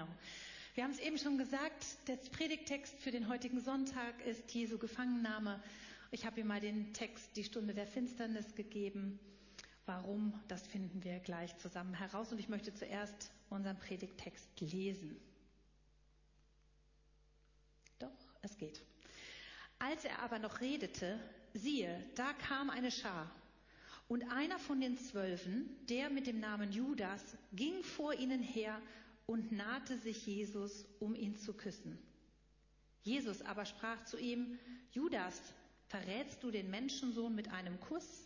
Genau. Wir haben es eben schon gesagt, der Predigttext für den heutigen Sonntag ist Jesu Gefangennahme. Ich habe ihm mal den Text Die Stunde der Finsternis gegeben. Warum, das finden wir gleich zusammen heraus. Und ich möchte zuerst unseren Predigttext lesen. Doch, es geht. Als er aber noch redete, siehe, da kam eine Schar. Und einer von den 12, der mit dem Namen Judas, ging vor ihnen her und nahte sich Jesus, um ihn zu küssen. Jesus aber sprach zu ihm: Judas, verrätst du den Menschensohn mit einem Kuss?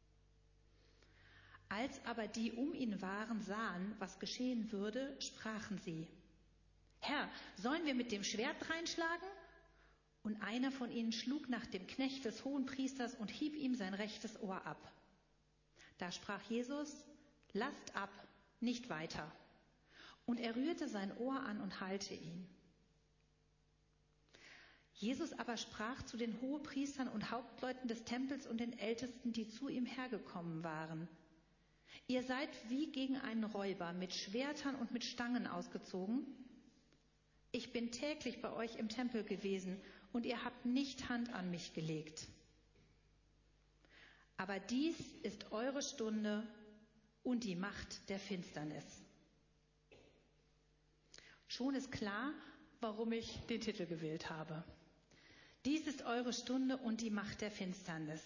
Als aber die um ihn waren, sahen, was geschehen würde, sprachen sie: Herr, sollen wir mit dem Schwert dreinschlagen? Und einer von ihnen schlug nach dem Knecht des Hohenpriesters und hieb ihm sein rechtes Ohr ab. Da sprach Jesus: Lasst ab, nicht weiter. Und er rührte sein Ohr an und heilte ihn. Jesus aber sprach zu den Hohepriestern und Hauptleuten des Tempels und den Ältesten, die zu ihm hergekommen waren: Ihr seid wie gegen einen Räuber mit Schwertern und mit Stangen ausgezogen. Ich bin täglich bei euch im Tempel gewesen und ihr habt nicht Hand an mich gelegt. Aber dies ist eure Stunde und die Macht der Finsternis. Schon ist klar, warum ich den Titel gewählt habe. Dies ist eure Stunde und die Macht der Finsternis.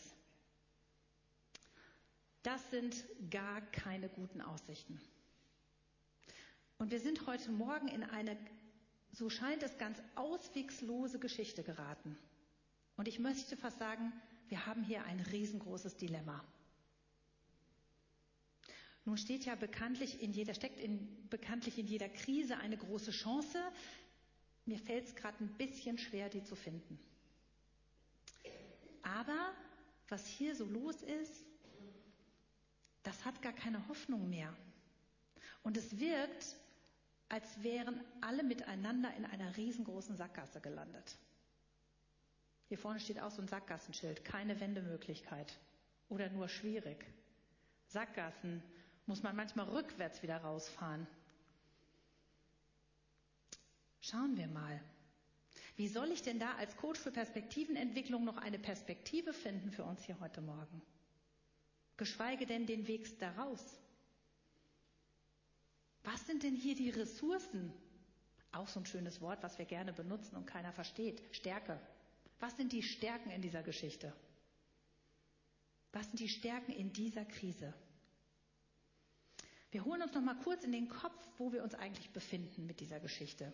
Das sind gar keine guten Aussichten. Und wir sind heute Morgen in eine, so scheint es, ganz auswegslose Geschichte geraten. Und ich möchte fast sagen, wir haben hier ein riesengroßes Dilemma. Nun steckt bekanntlich in jeder Krise eine große Chance. Mir fällt es gerade ein bisschen schwer, die zu finden. Aber was hier so los ist, das hat gar keine Hoffnung mehr. Und es wirkt, als wären alle miteinander in einer riesengroßen Sackgasse gelandet. Hier vorne steht auch so ein Sackgassenschild: keine Wendemöglichkeit oder nur schwierig. Sackgassen muss man manchmal rückwärts wieder rausfahren. Schauen wir mal. Wie soll ich denn da als Coach für Perspektivenentwicklung noch eine Perspektive finden für uns hier heute Morgen? Geschweige denn den Weg daraus. Was sind denn hier die Ressourcen? Auch so ein schönes Wort, was wir gerne benutzen und keiner versteht. Stärke. Was sind die Stärken in dieser Geschichte? Was sind die Stärken in dieser Krise? Wir holen uns noch mal kurz in den Kopf, wo wir uns eigentlich befinden mit dieser Geschichte.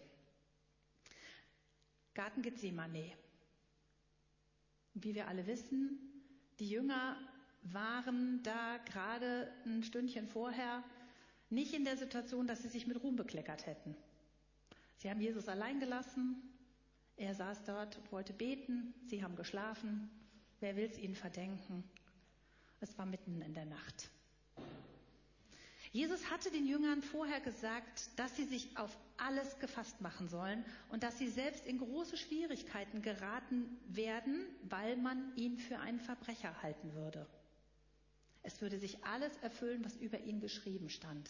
Garten Gethsemane. Wie wir alle wissen, die Jünger waren da gerade ein Stündchen vorher nicht in der Situation, dass sie sich mit Ruhm bekleckert hätten. Sie haben Jesus allein gelassen. Er saß dort und wollte beten. Sie haben geschlafen. Wer will es ihnen verdenken? Es war mitten in der Nacht. Jesus hatte den Jüngern vorher gesagt, dass sie sich auf alles gefasst machen sollen und dass sie selbst in große Schwierigkeiten geraten werden, weil man ihn für einen Verbrecher halten würde. Es würde sich alles erfüllen, was über ihn geschrieben stand.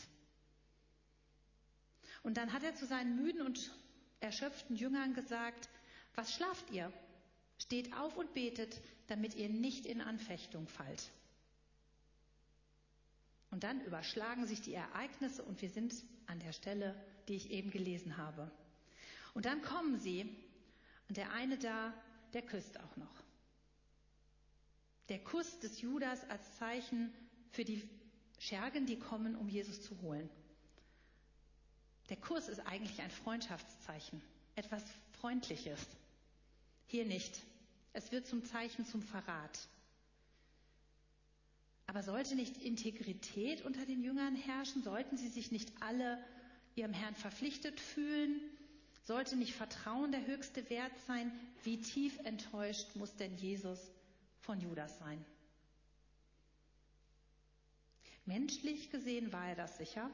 Und dann hat er zu seinen müden und erschöpften Jüngern gesagt: Was schlaft ihr? Steht auf und betet, damit ihr nicht in Anfechtung fallt. Und dann überschlagen sich die Ereignisse und wir sind an der Stelle, die ich eben gelesen habe. Und dann kommen sie und der eine da, der küsst auch noch. Der Kuss des Judas als Zeichen für die Schergen, die kommen, um Jesus zu holen. Der Kuss ist eigentlich ein Freundschaftszeichen, etwas Freundliches. Hier nicht. Es wird zum Zeichen zum Verrat. Aber sollte nicht Integrität unter den Jüngern herrschen? Sollten sie sich nicht alle ihrem Herrn verpflichtet fühlen? Sollte nicht Vertrauen der höchste Wert sein? Wie tief enttäuscht muss denn Jesus von Judas sein? Menschlich gesehen war er das sicher,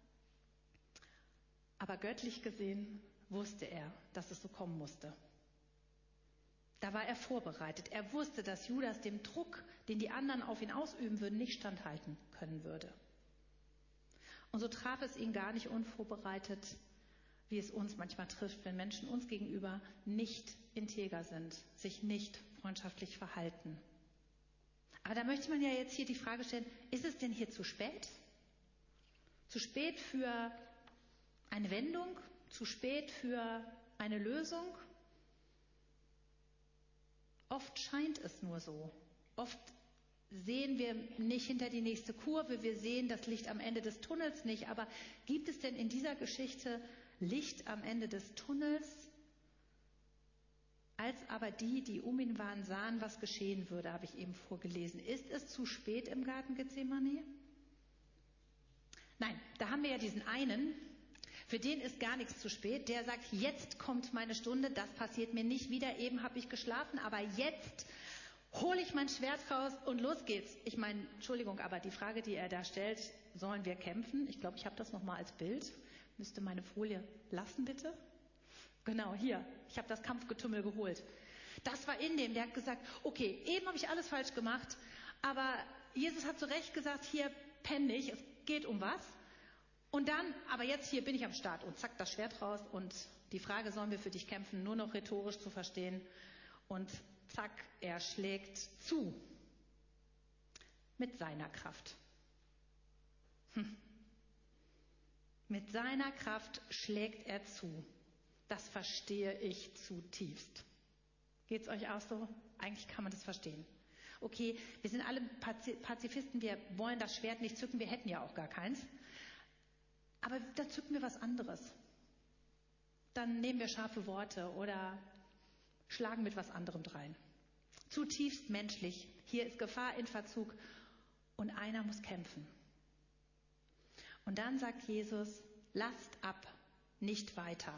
aber göttlich gesehen wusste er, dass es so kommen musste. Da war er vorbereitet. Er wusste, dass Judas dem Druck, den die anderen auf ihn ausüben würden, nicht standhalten können würde. Und so traf es ihn gar nicht unvorbereitet, wie es uns manchmal trifft, wenn Menschen uns gegenüber nicht integer sind, sich nicht freundschaftlich verhalten. Aber da möchte man ja jetzt hier die Frage stellen, ist es denn hier zu spät? Zu spät für eine Wendung? Zu spät für eine Lösung? Oft scheint es nur so. Oft sehen wir nicht hinter die nächste Kurve, wir sehen das Licht am Ende des Tunnels nicht. Aber gibt es denn in dieser Geschichte Licht am Ende des Tunnels? Als aber die um ihn waren, sahen, was geschehen würde, habe ich eben vorgelesen. Ist es zu spät im Garten Gethsemane? Nein, da haben wir ja diesen einen, für den ist gar nichts zu spät. Der sagt, jetzt kommt meine Stunde, das passiert mir nicht wieder. Eben habe ich geschlafen, aber jetzt hole ich mein Schwert raus und los geht's. Ich meine, Entschuldigung, aber die Frage, die er da stellt, sollen wir kämpfen? Ich glaube, ich habe das nochmal als Bild. Müsste meine Folie lassen, bitte? Genau, hier. Ich habe das Kampfgetümmel geholt. Das war in dem, der hat gesagt, okay, eben habe ich alles falsch gemacht, aber Jesus hat zu Recht gesagt, hier penne ich, es geht um was. Und dann, aber jetzt hier bin ich am Start und zack, das Schwert raus und die Frage, sollen wir für dich kämpfen, nur noch rhetorisch zu verstehen. Und zack, er schlägt zu. Mit seiner Kraft. Mit seiner Kraft schlägt er zu. Das verstehe ich zutiefst. Geht's euch auch so? Eigentlich kann man das verstehen. Okay, wir sind alle Pazifisten, wir wollen das Schwert nicht zücken, wir hätten ja auch gar keins. Aber dann zücken wir was anderes. Dann nehmen wir scharfe Worte oder schlagen mit was anderem drein. Zutiefst menschlich. Hier ist Gefahr in Verzug und einer muss kämpfen. Und dann sagt Jesus, lasst ab, nicht weiter.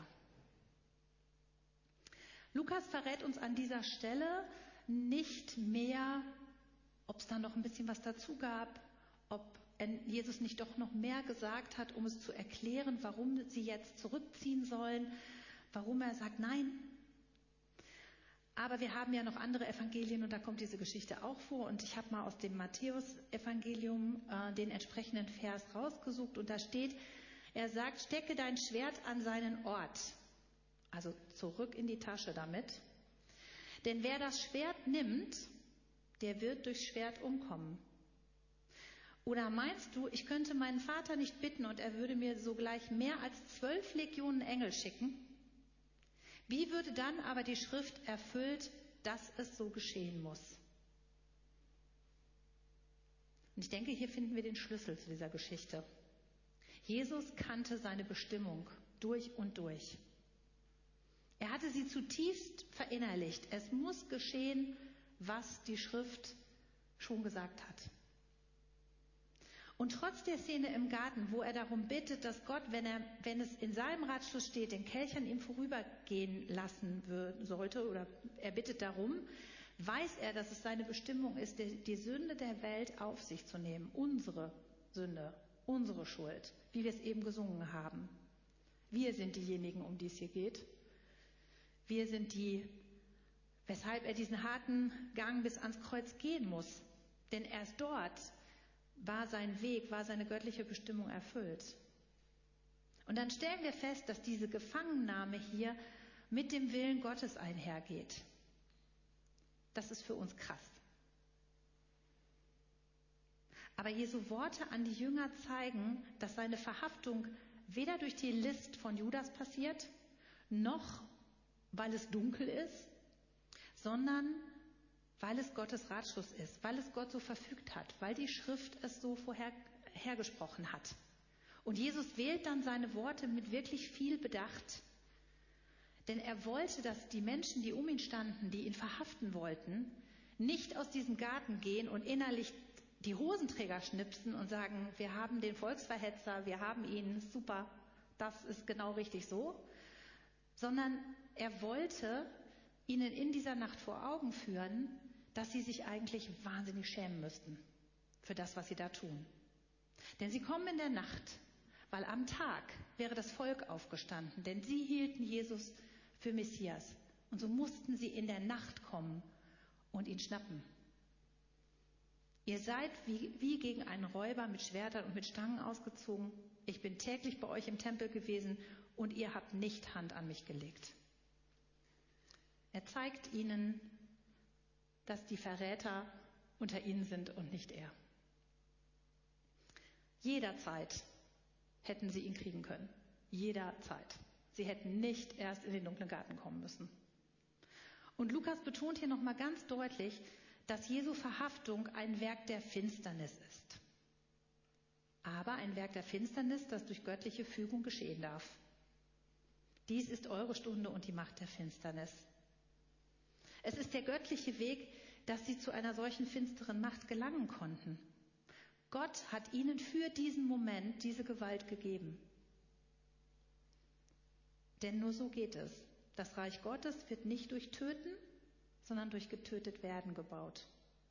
Lukas verrät uns an dieser Stelle nicht mehr, ob es da noch ein bisschen was dazu gab, ob Jesus nicht doch noch mehr gesagt hat, um es zu erklären, warum sie jetzt zurückziehen sollen, warum er sagt, nein. Aber wir haben ja noch andere Evangelien und da kommt diese Geschichte auch vor. Und ich habe mal aus dem Matthäus-Evangelium den entsprechenden Vers rausgesucht und da steht, er sagt, stecke dein Schwert an seinen Ort. Also zurück in die Tasche damit. Denn wer das Schwert nimmt, der wird durchs Schwert umkommen. Oder meinst du, ich könnte meinen Vater nicht bitten und er würde mir sogleich mehr als 12 Legionen Engel schicken? Wie würde dann aber die Schrift erfüllt, dass es so geschehen muss? Und ich denke, hier finden wir den Schlüssel zu dieser Geschichte. Jesus kannte seine Bestimmung durch und durch. Er hatte sie zutiefst verinnerlicht. Es muss geschehen, was die Schrift schon gesagt hat. Und trotz der Szene im Garten, wo er darum bittet, dass Gott, wenn es in seinem Ratschluss steht, den Kelch an ihm vorübergehen lassen sollte, oder er bittet darum, weiß er, dass es seine Bestimmung ist, die Sünde der Welt auf sich zu nehmen. Unsere Sünde, unsere Schuld, wie wir es eben gesungen haben. Wir sind diejenigen, um die es hier geht. Wir sind die, weshalb er diesen harten Gang bis ans Kreuz gehen muss. Denn erst dort war sein Weg, war seine göttliche Bestimmung erfüllt. Und dann stellen wir fest, dass diese Gefangennahme hier mit dem Willen Gottes einhergeht. Das ist für uns krass. Aber Jesu Worte an die Jünger zeigen, dass seine Verhaftung weder durch die List von Judas passiert, noch weil es dunkel ist, sondern weil es Gottes Ratschluss ist, weil es Gott so verfügt hat, weil die Schrift es so vorhergesprochen hat. Und Jesus wählt dann seine Worte mit wirklich viel Bedacht. Denn er wollte, dass die Menschen, die um ihn standen, die ihn verhaften wollten, nicht aus diesem Garten gehen und innerlich die Hosenträger schnipsen und sagen, wir haben den Volksverhetzer, wir haben ihn, super, das ist genau richtig so, sondern er wollte ihnen in dieser Nacht vor Augen führen, dass sie sich eigentlich wahnsinnig schämen müssten für das, was sie da tun. Denn sie kommen in der Nacht, weil am Tag wäre das Volk aufgestanden, denn sie hielten Jesus für Messias. Und so mussten sie in der Nacht kommen und ihn schnappen. Ihr seid wie gegen einen Räuber mit Schwertern und mit Stangen ausgezogen. Ich bin täglich bei euch im Tempel gewesen und ihr habt nicht Hand an mich gelegt. Er zeigt ihnen, dass die Verräter unter ihnen sind und nicht er. Jederzeit hätten sie ihn kriegen können. Jederzeit. Sie hätten nicht erst in den dunklen Garten kommen müssen. Und Lukas betont hier nochmal ganz deutlich, dass Jesu Verhaftung ein Werk der Finsternis ist. Aber ein Werk der Finsternis, das durch göttliche Fügung geschehen darf. Dies ist eure Stunde und die Macht der Finsternis. Es ist der göttliche Weg, dass sie zu einer solchen finsteren Macht gelangen konnten. Gott hat ihnen für diesen Moment diese Gewalt gegeben. Denn nur so geht es. Das Reich Gottes wird nicht durch Töten, sondern durch getötet werden gebaut.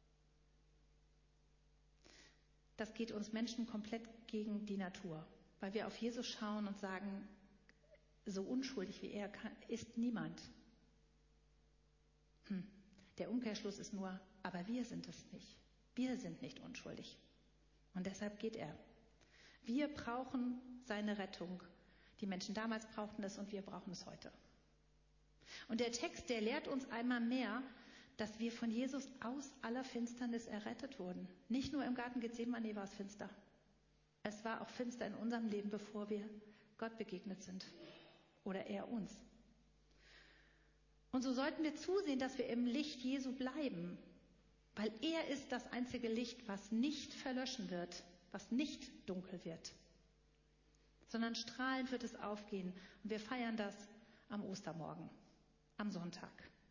Das geht uns Menschen komplett gegen die Natur, weil wir auf Jesus schauen und sagen, so unschuldig wie er ist niemand. Der Umkehrschluss ist nur, aber wir sind es nicht. Wir sind nicht unschuldig. Und deshalb geht er. Wir brauchen seine Rettung. Die Menschen damals brauchten es und wir brauchen es heute. Und der Text, der lehrt uns einmal mehr, dass wir von Jesus aus aller Finsternis errettet wurden. Nicht nur im Garten Gethsemane war es finster. Es war auch finster in unserem Leben, bevor wir Gott begegnet sind. Oder er uns. Und so sollten wir zusehen, dass wir im Licht Jesu bleiben. Weil er ist das einzige Licht, was nicht verlöschen wird, was nicht dunkel wird. Sondern strahlend wird es aufgehen. Und wir feiern das am Ostermorgen, am Sonntag.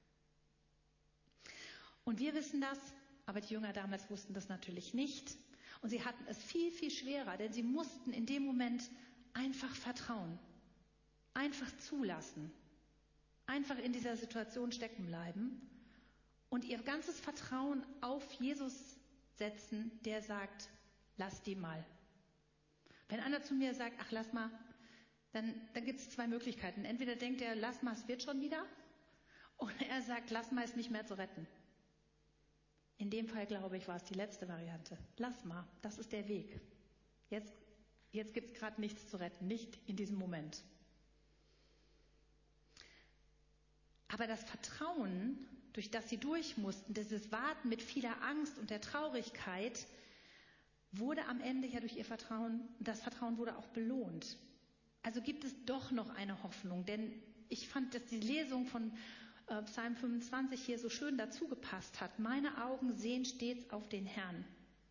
Und wir wissen das, aber die Jünger damals wussten das natürlich nicht. Und sie hatten es viel, viel schwerer, denn sie mussten in dem Moment einfach vertrauen, einfach zulassen, einfach in dieser Situation stecken bleiben und ihr ganzes Vertrauen auf Jesus setzen, der sagt, lass die mal. Wenn einer zu mir sagt, ach lass mal, dann gibt es zwei Möglichkeiten. Entweder denkt er, lass mal, es wird schon wieder, oder er sagt, lass mal, es nicht mehr zu retten. In dem Fall, glaube ich, war es die letzte Variante. Lass mal, das ist der Weg. Jetzt gibt es gerade nichts zu retten, nicht in diesem Moment. Aber das Vertrauen, durch das sie durch mussten, dieses Warten mit vieler Angst und der Traurigkeit, wurde am Ende ja durch ihr Vertrauen, das Vertrauen wurde auch belohnt. Also gibt es doch noch eine Hoffnung, denn ich fand, dass die Lesung von Psalm 25 hier so schön dazu gepasst hat. Meine Augen sehen stets auf den Herrn.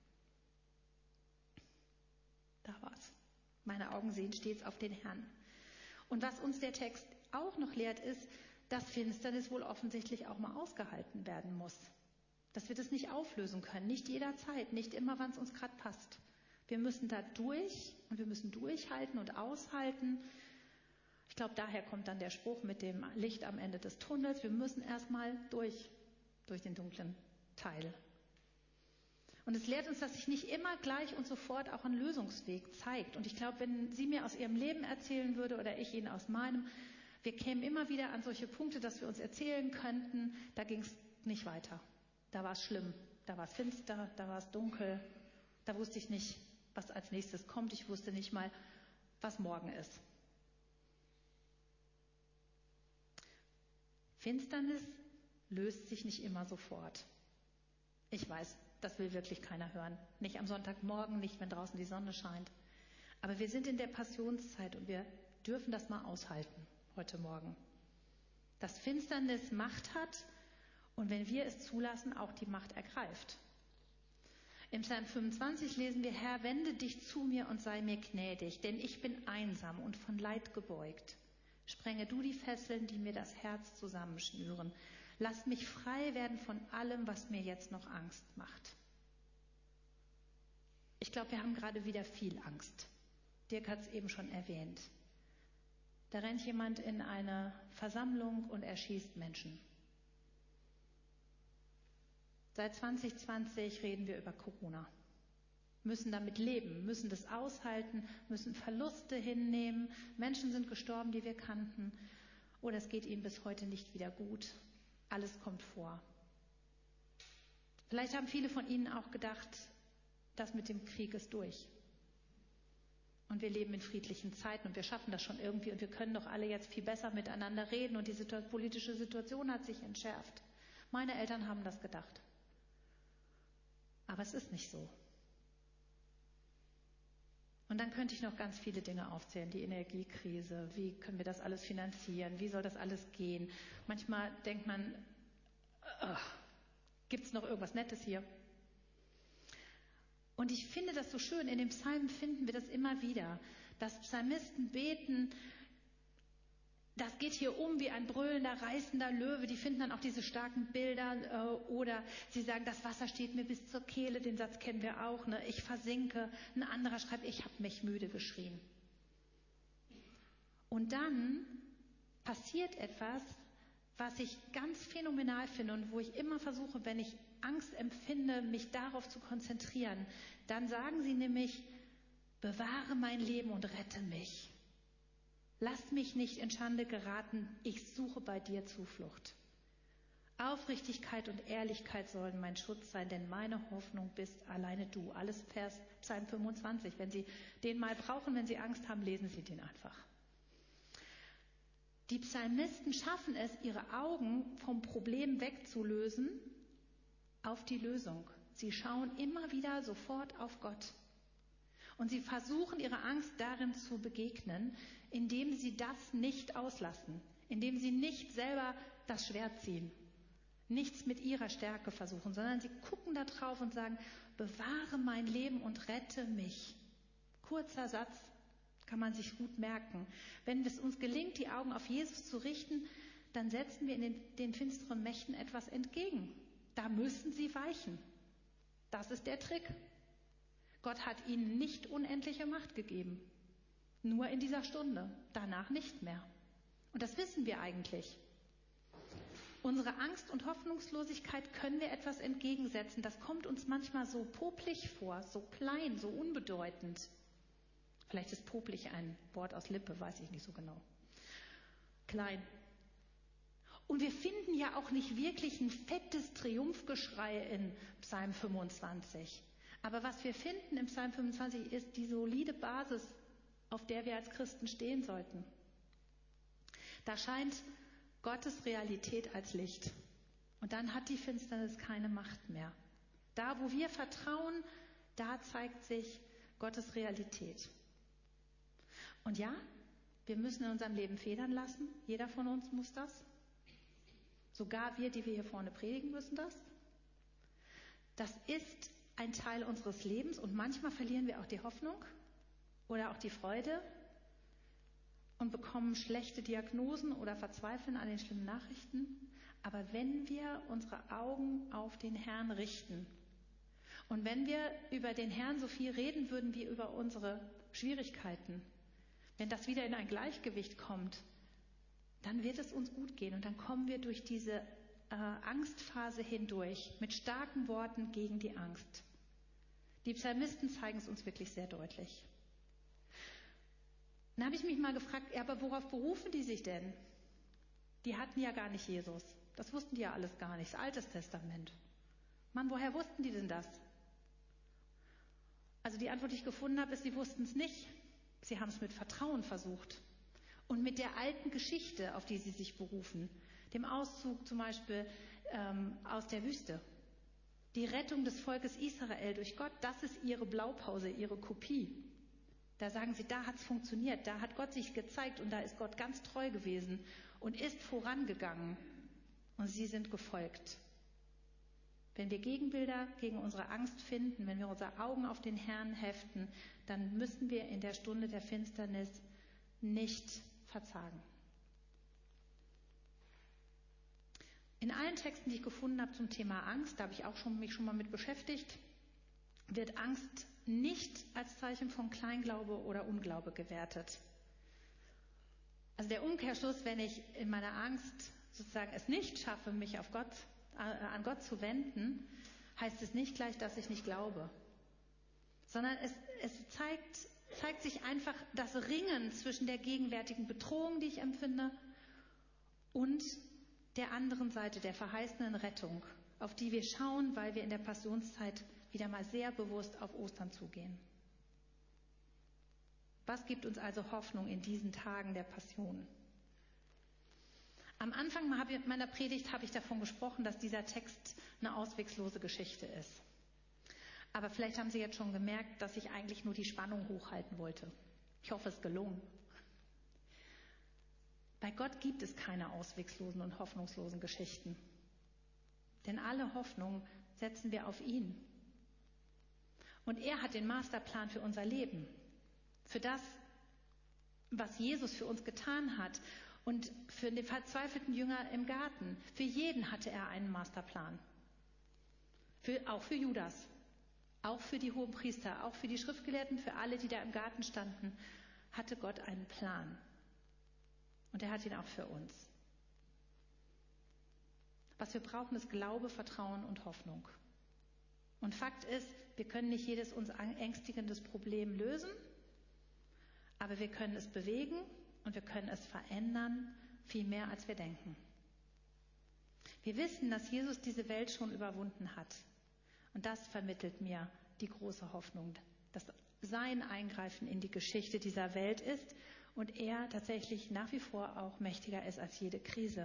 Da war's. Meine Augen sehen stets auf den Herrn. Und was uns der Text auch noch lehrt, ist, dass Finsternis wohl offensichtlich auch mal ausgehalten werden muss. Dass wir das nicht auflösen können. Nicht jederzeit, nicht immer, wann es uns gerade passt. Wir müssen da durch und wir müssen durchhalten und aushalten. Ich glaube, daher kommt dann der Spruch mit dem Licht am Ende des Tunnels. Wir müssen erstmal durch den dunklen Teil. Und es lehrt uns, dass sich nicht immer gleich und sofort auch ein Lösungsweg zeigt. Und ich glaube, wenn sie mir aus ihrem Leben erzählen würde oder ich Ihnen aus meinem, wir kämen immer wieder an solche Punkte, dass wir uns erzählen könnten, da ging es nicht weiter. Da war es schlimm, da war es finster, da war es dunkel. Da wusste ich nicht, was als nächstes kommt. Ich wusste nicht mal, was morgen ist. Finsternis löst sich nicht immer sofort. Ich weiß, das will wirklich keiner hören. Nicht am Sonntagmorgen, nicht wenn draußen die Sonne scheint. Aber wir sind in der Passionszeit und wir dürfen das mal aushalten heute Morgen. Dass Finsternis Macht hat und wenn wir es zulassen, auch die Macht ergreift. Im Psalm 25 lesen wir, Herr, wende dich zu mir und sei mir gnädig, denn ich bin einsam und von Leid gebeugt. Sprenge du die Fesseln, die mir das Herz zusammenschnüren. Lass mich frei werden von allem, was mir jetzt noch Angst macht. Ich glaube, wir haben gerade wieder viel Angst. Dirk hat es eben schon erwähnt. Da rennt jemand in eine Versammlung und erschießt Menschen. Seit 2020 reden wir über Corona. Müssen damit leben, müssen das aushalten, müssen Verluste hinnehmen. Menschen sind gestorben, die wir kannten. Oder es geht ihnen bis heute nicht wieder gut. Alles kommt vor. Vielleicht haben viele von Ihnen auch gedacht, das mit dem Krieg ist durch. und wir leben in friedlichen Zeiten und wir schaffen das schon irgendwie und wir können doch alle jetzt viel besser miteinander reden und die politische Situation hat sich entschärft. Meine Eltern haben das gedacht. Aber es ist nicht so. Und dann könnte ich noch ganz viele Dinge aufzählen. Die Energiekrise, wie können wir das alles finanzieren, wie soll das alles gehen. Manchmal denkt man, gibt es noch irgendwas Nettes hier? Und ich finde das so schön, in dem Psalm finden wir das immer wieder, dass Psalmisten beten, das geht hier um wie ein brüllender, reißender Löwe, die finden dann auch diese starken Bilder oder sie sagen, das Wasser steht mir bis zur Kehle, den Satz kennen wir auch, ne? Ich versinke. Ein anderer schreibt, ich habe mich müde geschrien. Und dann passiert etwas, was ich ganz phänomenal finde und wo ich immer versuche, wenn ich Angst empfinde, mich darauf zu konzentrieren. Dann sagen sie nämlich, bewahre mein Leben und rette mich. Lass mich nicht in Schande geraten, ich suche bei dir Zuflucht. Aufrichtigkeit und Ehrlichkeit sollen mein Schutz sein, denn meine Hoffnung bist alleine du. Alles Psalm 25. Wenn Sie den mal brauchen, wenn Sie Angst haben, lesen Sie den einfach. Die Psalmisten schaffen es, ihre Augen vom Problem wegzulösen auf die Lösung. Sie schauen immer wieder sofort auf Gott. Und sie versuchen, ihrer Angst darin zu begegnen, indem sie das nicht auslassen, indem sie nicht selber das Schwert ziehen, nichts mit ihrer Stärke versuchen, sondern sie gucken da drauf und sagen, bewahre mein Leben und rette mich. Kurzer Satz, kann man sich gut merken. Wenn es uns gelingt, die Augen auf Jesus zu richten, dann setzen wir in den finsteren Mächten etwas entgegen. Da müssen sie weichen. Das ist der Trick. Gott hat ihnen nicht unendliche Macht gegeben. Nur in dieser Stunde. Danach nicht mehr. Und das wissen wir eigentlich. Unsere Angst und Hoffnungslosigkeit können wir etwas entgegensetzen. Das kommt uns manchmal so popelig vor, so klein, so unbedeutend. Vielleicht ist popelig ein Wort aus Lippe, weiß ich nicht so genau. Klein. Und wir finden ja auch nicht wirklich ein fettes Triumphgeschrei in Psalm 25. Aber was wir finden im Psalm 25 ist die solide Basis, auf der wir als Christen stehen sollten. Da scheint Gottes Realität als Licht. Und dann hat die Finsternis keine Macht mehr. Da, wo wir vertrauen, da zeigt sich Gottes Realität. Und ja, wir müssen in unserem Leben Federn lassen. Jeder von uns muss das. Sogar wir, die wir hier vorne predigen, müssen das. Das ist ein Teil unseres Lebens und manchmal verlieren wir auch die Hoffnung oder auch die Freude und bekommen schlechte Diagnosen oder verzweifeln an den schlimmen Nachrichten. Aber wenn wir unsere Augen auf den Herrn richten und wenn wir über den Herrn so viel reden würden wie über unsere Schwierigkeiten, wenn das wieder in ein Gleichgewicht kommt, dann wird es uns gut gehen und dann kommen wir durch diese Angstphase hindurch mit starken Worten gegen die Angst. Die Psalmisten zeigen es uns wirklich sehr deutlich. Dann habe ich mich mal gefragt, ja, aber worauf berufen die sich denn? Die hatten ja gar nicht Jesus. Das wussten die ja alles gar nicht. Das Altes Testament. Mann, woher wussten die denn das? Also die Antwort, die ich gefunden habe, ist, sie wussten es nicht. Sie haben es mit Vertrauen versucht. Und mit der alten Geschichte, auf die sie sich berufen, dem Auszug zum Beispiel aus der Wüste, die Rettung des Volkes Israel durch Gott, das ist ihre Blaupause, ihre Kopie. Da sagen sie, da hat es funktioniert, da hat Gott sich gezeigt und da ist Gott ganz treu gewesen und ist vorangegangen und sie sind gefolgt. Wenn wir Gegenbilder gegen unsere Angst finden, wenn wir unsere Augen auf den Herrn heften, dann müssen wir in der Stunde der Finsternis nicht verzagen. In allen Texten, die ich gefunden habe zum Thema Angst, da habe ich auch mich schon mal mit beschäftigt, wird Angst nicht als Zeichen von Kleinglaube oder Unglaube gewertet. Also der Umkehrschluss, wenn ich in meiner Angst sozusagen es nicht schaffe, mich an Gott zu wenden, heißt es nicht gleich, dass ich nicht glaube, sondern es zeigt sich einfach das Ringen zwischen der gegenwärtigen Bedrohung, die ich empfinde, und der anderen Seite, der verheißenen Rettung, auf die wir schauen, weil wir in der Passionszeit wieder mal sehr bewusst auf Ostern zugehen. Was gibt uns also Hoffnung in diesen Tagen der Passion? Am Anfang meiner Predigt habe ich davon gesprochen, dass dieser Text eine auswegslose Geschichte ist. Aber vielleicht haben Sie jetzt schon gemerkt, dass ich eigentlich nur die Spannung hochhalten wollte. Ich hoffe, es ist gelungen. Bei Gott gibt es keine ausweglosen und hoffnungslosen Geschichten. Denn alle Hoffnung setzen wir auf ihn. Und er hat den Masterplan für unser Leben. Für das, was Jesus für uns getan hat. Und für den verzweifelten Jünger im Garten. Für jeden hatte er einen Masterplan. Auch für Judas. Auch für die Hohenpriester. Auch für die Schriftgelehrten. Für alle, die da im Garten standen. Hatte Gott einen Plan. Und er hat ihn auch für uns. Was wir brauchen, ist Glaube, Vertrauen und Hoffnung. Und Fakt ist, wir können nicht jedes uns ängstigendes Problem lösen, aber wir können es bewegen und wir können es verändern, viel mehr als wir denken. Wir wissen, dass Jesus diese Welt schon überwunden hat. Und das vermittelt mir die große Hoffnung, dass sein Eingreifen in die Geschichte dieser Welt ist und er tatsächlich nach wie vor auch mächtiger ist als jede Krise.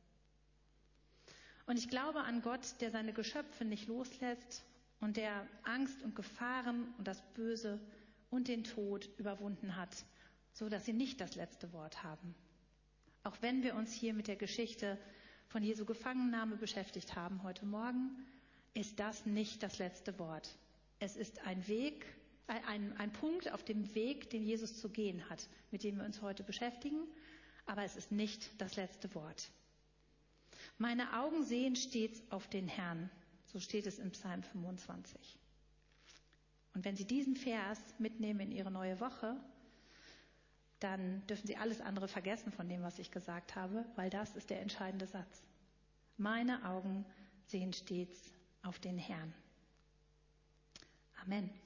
Und ich glaube an Gott, der seine Geschöpfe nicht loslässt und der Angst und Gefahren und das Böse und den Tod überwunden hat, so dass sie nicht das letzte Wort haben. Auch wenn wir uns hier mit der Geschichte von Jesu Gefangennahme beschäftigt haben heute Morgen, ist das nicht das letzte Wort. Es ist ein Weg, ein Punkt auf dem Weg, den Jesus zu gehen hat, mit dem wir uns heute beschäftigen, aber es ist nicht das letzte Wort. Meine Augen sehen stets auf den Herrn, so steht es im Psalm 25. Und wenn Sie diesen Vers mitnehmen in Ihre neue Woche, dann dürfen Sie alles andere vergessen von dem, was ich gesagt habe, weil das ist der entscheidende Satz. Meine Augen sehen stets auf den Herrn. Amen.